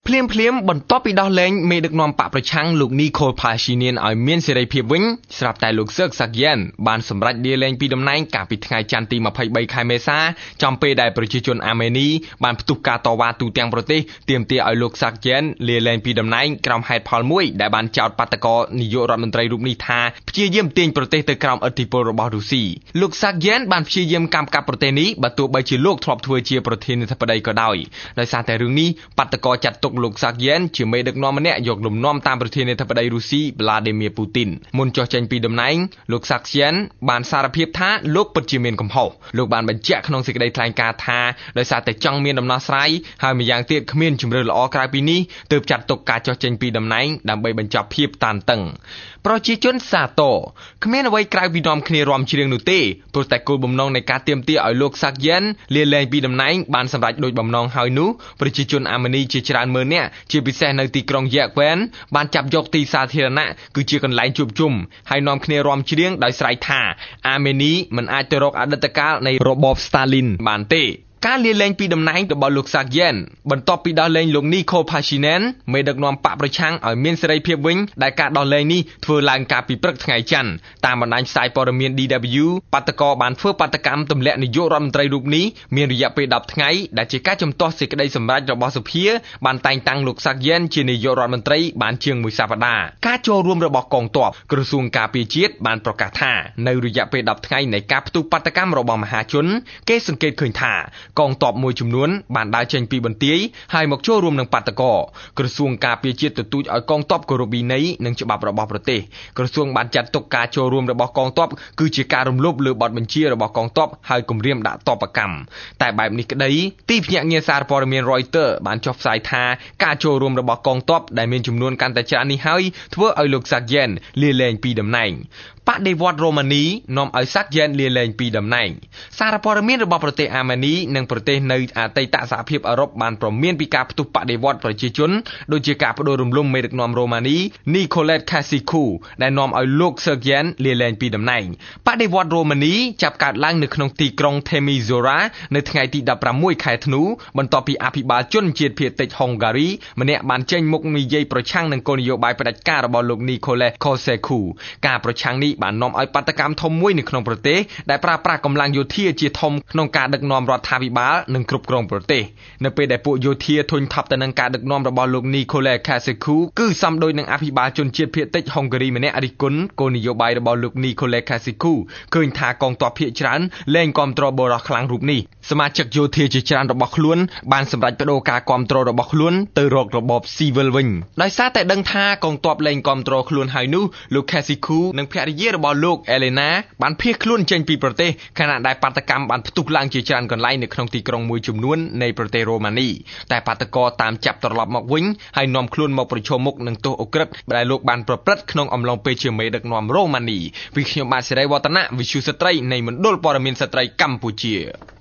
ភ្លាមបន្ទាប់ពីដោះលែងមេដឹកនាំបកប្រឆាំងលោកនីខូលផាស៊ីនៀនឲ្យមានសេរីភាពវិញស្រាប់តែលោកសឹកសាក់យ៉ែនបានសម្រេចលាលែងពីតំណែងកាលពីថ្ងៃច័ន្ទទី23ខែមេសាចំពេលដែលប្រជាជនអាមេនីបានផ្ទុះការតវ៉ាទូទាំងប្រទេសទាមទារឲ្យលោកសាក់យ៉ែនលាលែងពីតំណែងក្រោមហេតុផលមួយដែលបានចោទបាតកោនាយករដ្ឋមន្ត្រីរូបនេះថាព្យាយាមទាញប្រទេសទៅក្រោមឥទ្ធិពលរបស់រុស្ស៊ីលោកសាក់យ៉ែនបានព្យាយាមកម្មកាប់ប្រទេសនេះបើទោះបីជាលោកធ្លាប់ធ្វើជាប្រធានាធិបតីក៏ដោយសារតែរឿងនេះបាតកោចាត់ទុកលោកសាក់យ៉ែនជាមេដឹកនាំម្នាក់យកលំនាំតាមប្រធានាធិបតីរុស្ស៊ីវ្លាឌីមៀពូទីនមុនចុះចេញពីតំណែងលោកសាក់យ៉ែនបានសារភាពថាលោកពិតជាមានកំហុសលោកបានបញ្ជាក់ក្នុងសេចក្តីថ្លែងការណ៍ថាដោយសារតែចង់មានដំណោះស្រាយហើយម្យ៉ាងទៀតគ្មានជំរឿនល្អក្រៅពីនេះទើបចាត់ទុកការចុះចេញពីតំណែងដើម្បីបញ្ចប់ភាពតានតឹងប្រជាជនសាទរគ្មានអ្វីក្រៅពីនាំគ្នារាំច្រៀងនោះទេព្រោះតែគោលបំណងនៃការទាមទារឲ្យលោកសាក់យ៉ែនលាលែងពីតំណែងបានសម្រេចដោយបំណងហើយនោះប្រជាជនអាមេនីជាច្រើនម៉ឺននាក់ជាពិសេសនៅទីក្រុងយ៉ែកវែនបានចាប់យកទីសាធារណៈគឺជាកន្លែងជួបជុំហើយនាំគ្នារាំច្រៀងដោយស្រែកថាអាមេនីមិនអាចទៅរកអតីតកាលនៃរបបស្តាលីនបានទេការលាលែងពីតំណែងរបស់លោកសាក់យ៉ែនបន្ទាប់ពីដោះលែងលោកនីខូលផាស៊ីនែនមេដឹកនាំបកប្រឆាំងឲ្យមានសេរីភាពវិញដែលការដោះលែងនេះធ្វើឡើងកាលពីព្រឹកថ្ងៃច័ន្ទតាមបណ្ដាញផ្សាយព័ត៌មាន DW បាតកោបានធ្វើបាតកម្មទម្លាក់នាយករដ្ឋមន្ត្រីរូបនេះមានរយៈពេល10ថ្ងៃដែលជាការជំទាស់សេចក្តីសម្រេចរបស់សភាបានតែងតាំងលោកសាក់យ៉ែនជានាយករដ្ឋមន្ត្រីបានជាងមួយសប្តាហ៍ការចូលរួមរបស់កងទ័ពក្រសួងការពារជាតិបានប្រកាសថានៅរយៈពេល10ថ្ងៃនៃការផ្ទុះបាតកម្មរបស់មហាជនគេសង្កេតឃើញថាកងទ័ពមួយចំនួនបានដើរចេញពីបន្ទាយហើយមកចូលរួមនឹងបាតកោក្រសួងការពារជាតិទទូចឲ្យកងទ័ពគោរពវិន័យនិងច្បាប់របស់ប្រទេសក្រសួងបានចាត់ទុកការចូលរួមរបស់កងទ័ពគឺជាការរំលោភលើបទបញ្ជារបស់កងទ័ពហើយគំរាមដាក់ទ័ពកម្មតែបែបនេះក្តីទីភ្នាក់ងារសារព័ត៌មាន Reuters បានចុះផ្សាយថាការចូលរួមរបស់កងទ័ពដែលមានចំនួនកាន់តែច្រើននេះហើយធ្វើឲ្យលោកសាក់យ៉ែនលាលែងពីតំណែងបដិវត្តន៍រ៉ូម៉ានីនាំឲ្យសាក់យ៉ែនលាលែងពីតំណែងសារព័ត៌មានរបស់ប្រទេសអាមេនីនិងប្រទេសនៅអតីតសហភាពអឺរ៉ុបបានព្រមានពីការផ្ទុះបដិវត្តន៍ប្រជាជនដូចជាការផ្ដួលរំលំមេដឹកនាំរ៉ូម៉ានីនីកូឡេតខាស៊ីគូដែលនាំឲ្យលោកសាក់យ៉ែនលាលែងពីតំណែងបដិវត្តន៍រ៉ូម៉ានីចាប់កើតឡើងនៅក្នុងទីក្រុងថេមីហ្សូរ៉ានៅថ្ងៃទី16ខែធ្នូបន្ទាប់ពីអភិបាលជនជាតិភាគតិចហុងហ្គារីម្នាក់បានចេញមុខនិយាយប្រឆាំងនឹងគោលនយោបាយផ្ដាច់ការរបស់លោកនីកូឡេតខូសេគូការប្រឆាំងនេះបាននាំឲ្យបាតកម្មធំមួយនៅក្នុងប្រទេសដែលប្រើប្រាស់កម្លាំងយោធាជាធំក្នុងការដឹកនាំរដ្ឋាភិបាលនិងគ្រប់គ្រងប្រទេសនៅពេលដែលពួកយោធាធុញថប់ទៅនឹងការដឹកនាំរបស់លោកនីកូឡេតខាសេគូគឺសមដូចនឹងអភិបាលជនជាតិភាគតិចហុងហ្គារីម្នាក់រិះគន់គោលនយោបាយរបស់លោកនីកូឡេតខាសេគូឃើញថាកងទ័ពភាគច្រើនលែងគាំទ្របរិះខ្លាំងរូបនេះសមាជិកយោធាជាច្រើនរបស់ខ្លួនបានសម្រេចបដូរការគាំទ្ររបស់ខ្លួនទៅរករបបស៊ីវិលវិញដោយសារតែដឹងថាកងទ័ពលែងគាំទ្រខ្លួនហើយនោះលោកខាស៊ីគូនិងភរិយារបស់លោកអេលេណាបានភៀសខ្លួនចេញពីប្រទេសខណៈដែលបាតកម្មបានផ្ទុះឡើងជាច្រើនកន្លែងនៅក្នុងទីក្រុងមួយចំនួននៃប្រទេសរ៉ូម៉ានីតែបាតកោតាមចាប់ត្រឡប់មកវិញហើយនាំខ្លួនមកប្រឈមមុខនឹងទោសអូក្រិដ្ឋដែលលោកបានប្រព្រឹត្តក្នុងអំឡុងពេលជាមេដឹកនាំរ៉ូម៉ានីពីខ្ញុំបាទសេរីវឌ្ឍនៈវិទ្យុស្ត្រីនៃមណ្ឌលព័ត៌មានស្ត្រីកម្ពុជា